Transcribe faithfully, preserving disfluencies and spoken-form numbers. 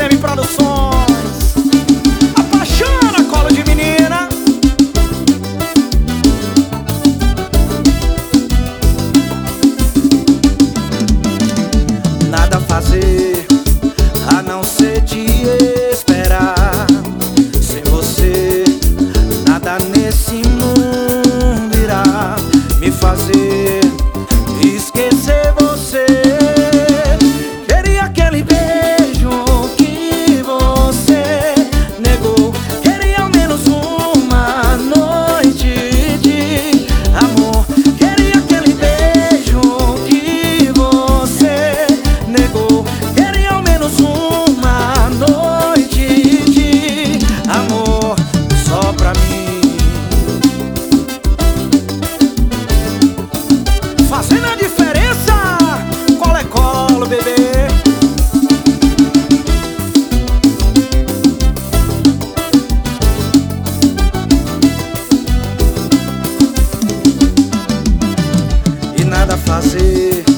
S M Produções. Apaixona, colo de menina. Nada a fazer a não ser te esperar. Sem você, nada nesse mundo irá me fazer esquecer você. Queria aquele beijo que você negou. Queria ao menos uma noite de amor. Queria aquele beijo que você negou. Queria ao menos uma noite de amor só pra mim. Fazendo a diferença, colo é colo, bebê. E nada a fazer